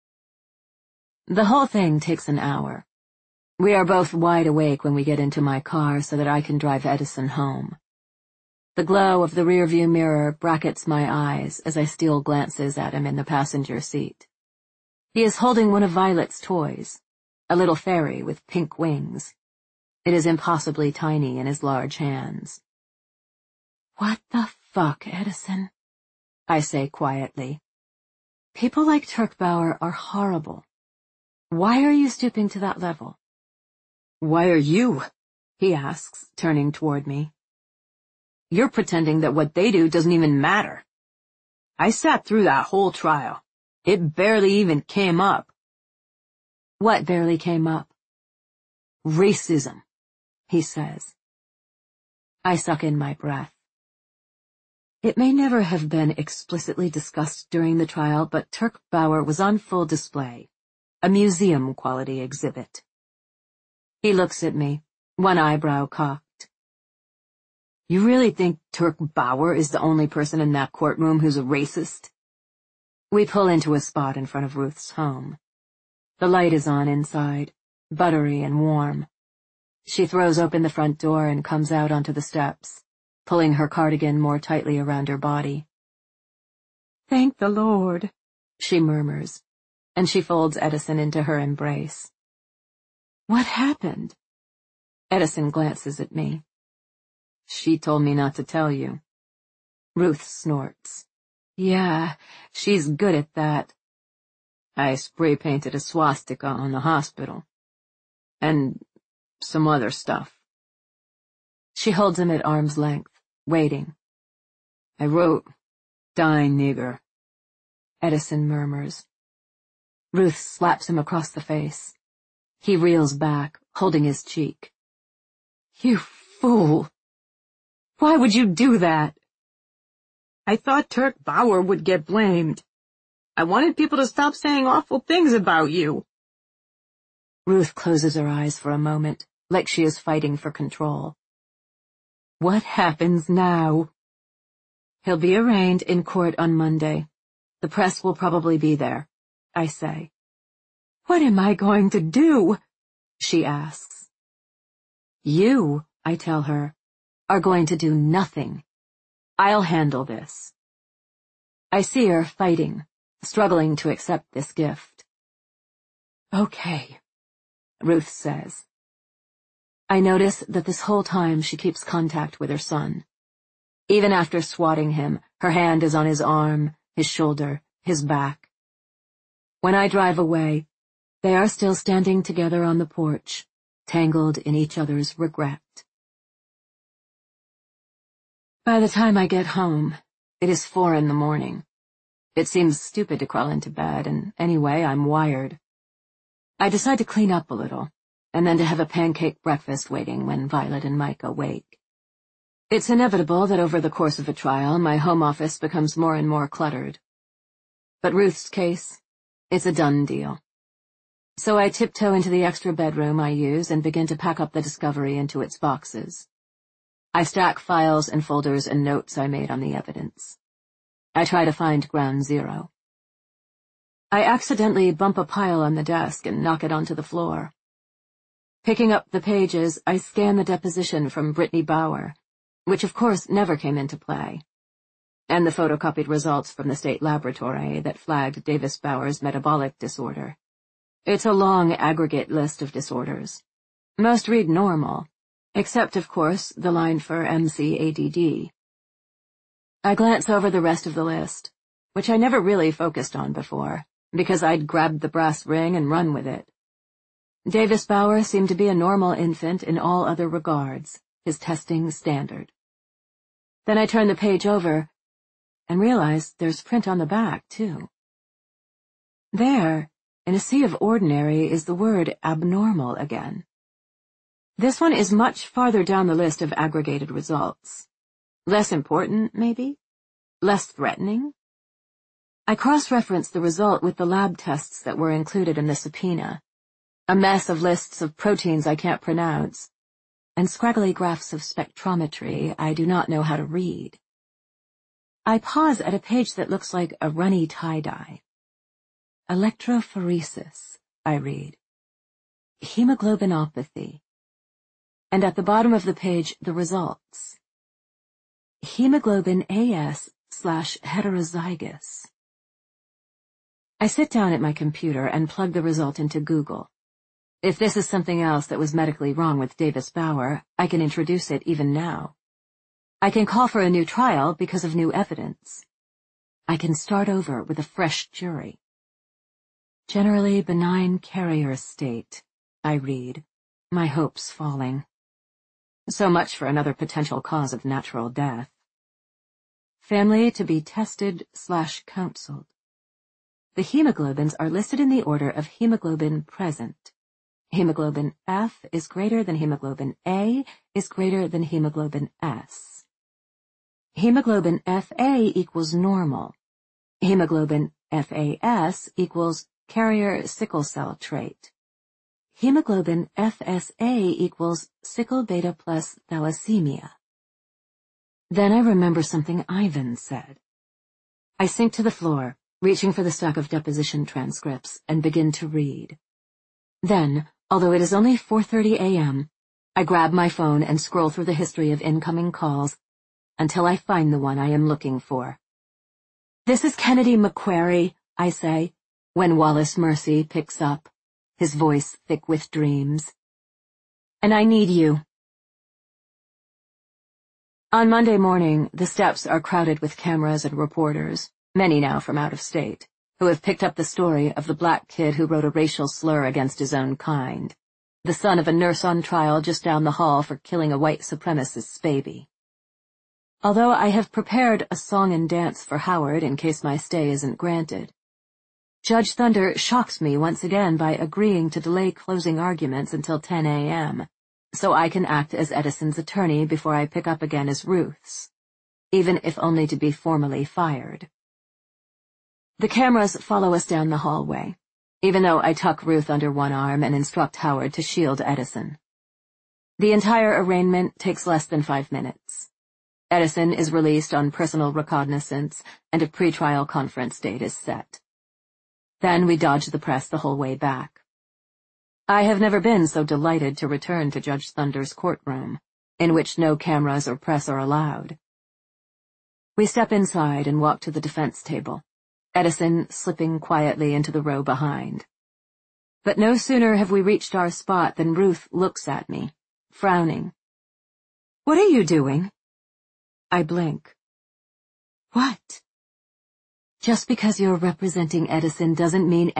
The whole thing takes an hour. We are both wide awake when we get into my car so that I can drive Edison home. The glow of the rearview mirror brackets my eyes as I steal glances at him in the passenger seat. He is holding one of Violet's toys, a little fairy with pink wings. It is impossibly tiny in his large hands. "What the fuck, Edison?" I say quietly. "People like Turk Bauer are horrible. Why are you stooping to that level?" "Why are you?" he asks, turning toward me. "You're pretending that what they do doesn't even matter. I sat through that whole trial. It barely even came up." "What barely came up?" "Racism," he says. I suck in my breath. It may never have been explicitly discussed during the trial, but Turk Bauer was on full display, a museum-quality exhibit. He looks at me, one eyebrow cocked. "You really think Turk Bauer is the only person in that courtroom who's a racist?" We pull into a spot in front of Ruth's home. The light is on inside, buttery and warm. She throws open the front door and comes out onto the steps, pulling her cardigan more tightly around her body. "Thank the Lord," she murmurs, and she folds Edison into her embrace. "What happened?" Edison glances at me. "She told me not to tell you." Ruth snorts. "Yeah, she's good at that." "I spray-painted a swastika on the hospital. And some other stuff." She holds him at arm's length, waiting. "I wrote, 'Dying nigger,'" Edison murmurs. Ruth slaps him across the face. He reels back, holding his cheek. "You fool! Why would you do that?" "I thought Turk Bauer would get blamed. I wanted people to stop saying awful things about you." Ruth closes her eyes for a moment, like she is fighting for control. "What happens now?" "He'll be arraigned in court on Monday. The press will probably be there," I say. "What am I going to do?" she asks. "You," I tell her, "are going to do nothing. I'll handle this." I see her fighting, struggling to accept this gift. "Okay," Ruth says. I notice that this whole time she keeps contact with her son. Even after swatting him, her hand is on his arm, his shoulder, his back. When I drive away, they are still standing together on the porch, tangled in each other's regret. By the time I get home, it is four in the morning. It seems stupid to crawl into bed, and anyway, I'm wired. I decide to clean up a little, and then to have a pancake breakfast waiting when Violet and Micah wake. It's inevitable that over the course of a trial, my home office becomes more and more cluttered. But Ruth's case, it's a done deal. So I tiptoe into the extra bedroom I use and begin to pack up the discovery into its boxes. I stack files and folders and notes I made on the evidence. I try to find ground zero. I accidentally bump a pile on the desk and knock it onto the floor. Picking up the pages, I scan the deposition from Brittany Bauer, which of course never came into play, and the photocopied results from the state laboratory that flagged Davis Bauer's metabolic disorder. It's a long aggregate list of disorders. Most read normal, except, of course, the line for M C A D D. I glance over the rest of the list, which I never really focused on before, because I'd grabbed the brass ring and run with it. Davis Bauer seemed to be a normal infant in all other regards, his testing standard. Then I turn the page over and realize there's print on the back, too. There, in a sea of ordinary, is the word abnormal again. This one is much farther down the list of aggregated results. Less important, maybe? Less threatening? I cross-reference the result with the lab tests that were included in the subpoena, a mess of lists of proteins I can't pronounce, and scraggly graphs of spectrometry I do not know how to read. I pause at a page that looks like a runny tie-dye. Electrophoresis, I read. Hemoglobinopathy. And at the bottom of the page, the results. Hemoglobin A S slash heterozygous. I sit down at my computer and plug the result into Google. If this is something else that was medically wrong with Davis Bauer, I can introduce it even now. I can call for a new trial because of new evidence. I can start over with a fresh jury. Generally benign carrier state, I read, my hopes falling. So much for another potential cause of natural death. Family to be tested slash counseled. The hemoglobins are listed in the order of hemoglobin present. Hemoglobin F is greater than hemoglobin A is greater than hemoglobin S. Hemoglobin F A equals normal. Hemoglobin F A S equals carrier sickle cell trait. Hemoglobin F S A equals sickle beta plus thalassemia. Then I remember something Ivan said. I sink to the floor, reaching for the stack of deposition transcripts, and begin to read. Then, although it is only four thirty a m, I grab my phone and scroll through the history of incoming calls until I find the one I am looking for. "This is Kennedy McQuarrie," I say, when Wallace Mercy picks up, his voice thick with dreams. "And I need you." On Monday morning, the steps are crowded with cameras and reporters, many now from out of state, who have picked up the story of the black kid who wrote a racial slur against his own kind, the son of a nurse on trial just down the hall for killing a white supremacist's baby. Although I have prepared a song and dance for Howard in case my stay isn't granted, Judge Thunder shocks me once again by agreeing to delay closing arguments until ten a m, so I can act as Edison's attorney before I pick up again as Ruth's, even if only to be formally fired. The cameras follow us down the hallway, even though I tuck Ruth under one arm and instruct Howard to shield Edison. The entire arraignment takes less than five minutes. Edison is released on personal recognizance, and a pretrial conference date is set. Then we dodge the press the whole way back. I have never been so delighted to return to Judge Thunder's courtroom, in which no cameras or press are allowed. We step inside and walk to the defense table, Edison slipping quietly into the row behind. But no sooner have we reached our spot than Ruth looks at me, frowning. "What are you doing?" I blink. What? Just because you're representing Edison doesn't mean